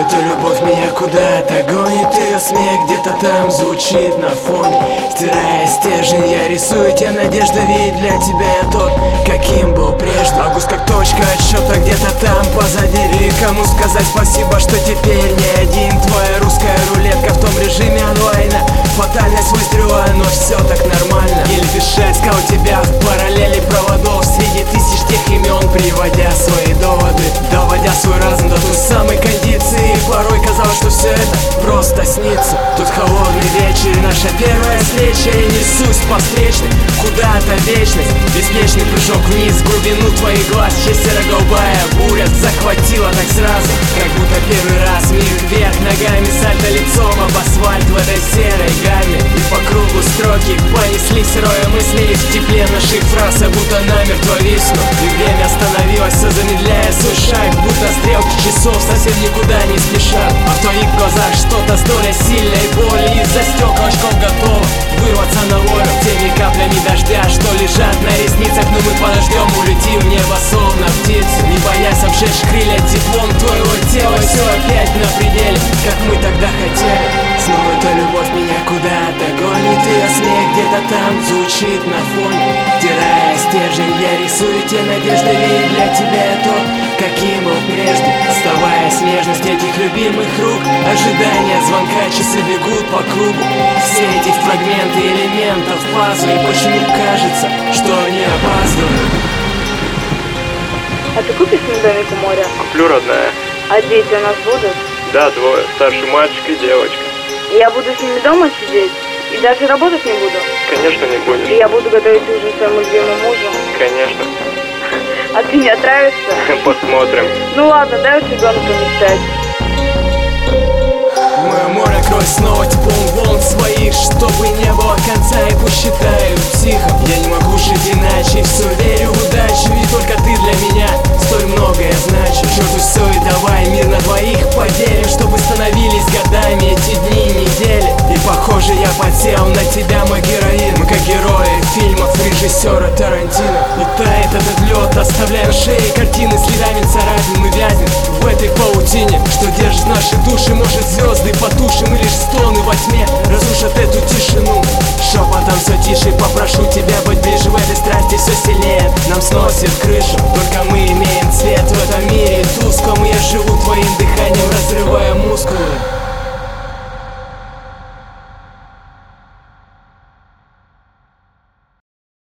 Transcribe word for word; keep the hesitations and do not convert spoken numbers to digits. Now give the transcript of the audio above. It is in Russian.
эта любовь меня куда-то гонит. Ее смех где-то там звучит на фоне. Стирая стержень, я рисую те надежды. Ведь для тебя я тот, каким был прежде. Август как точка отсчета где-то там позади. И кому сказать спасибо, что теперь не один. Твоя русская рулетка в том режиме онлайна. Фатальность выстрела, но все так нормально. Еле дышать, искал тебя в параллели проводов среди тысяч тех имен, приводя свои доводы, доводя свой разум до той самой кондиции. Порой казалось, что все это просто снится. Тут холодный вечер и наша первая встреча. Я несусь по встречной куда-то вечность. Беспечный прыжок вниз в глубину твоих глаз. Честь серо-голубая буря захватила так сразу, как будто первый раз. Мир вверх ногами, сальто лицом об асфальт в этой серой гамме. И по кругу строки понеслись роя мыслей в тепле наших фраз, а будто намертво виснут. И время остановилось, все замедляя свой шаг, будто стрелки часов совсем никуда не спешат. А в твоих глазах что-то с долей сильной боли. Из-за стеклышков готово вырваться на волю теми каплями дождя, что лежат на ресницах. Но мы подождем, улетим в небо словно птицы, не боясь обжечь крылья теплом твоего тела. Все опять на пределе, как мы тогда хотели. Снова эта любовь меня куда-то гонит. Ее смех где-то там звучит на фоне. Стирая стержень, я рисую те надежды. Ведь для тебя я тот, каким был прежде. Оставаясь в нежности этих любимых рук, ожидания звонка, часы бегут по кругу. Все эти фрагменты элементов пазла. И почему кажется, что не опаздываю. А ты купишь мне домик у моря? Куплю, родная. А дети у нас будут? Да, двое. Старший мальчик и девочка. Я буду с ними дома сидеть? И даже работать не буду? Конечно, не будешь. И я буду готовить ужин своему любимому мужу? Конечно. А ты не отравишься? Посмотрим. Ну ладно, дай уж ребенку мечтать. Мое море кровь снова теплом волн своих, чтобы не было конца, и пусть считаю психом. Я не могу жить иначе, все верю в удачу. И только ты для меня столь многое значишь. Черту все и давай мир на двоих поделим, чтобы становились годами эти дни и недели. И похоже я подсел на тебя, мой героин. Мы как герои фильмов режиссера Тарантино. И тает этот лед, оставляя на шее картины следами царапин. Мы вязнем в этой паутине, что держит наши души. Может звезды потушим и лишь стоны во тьме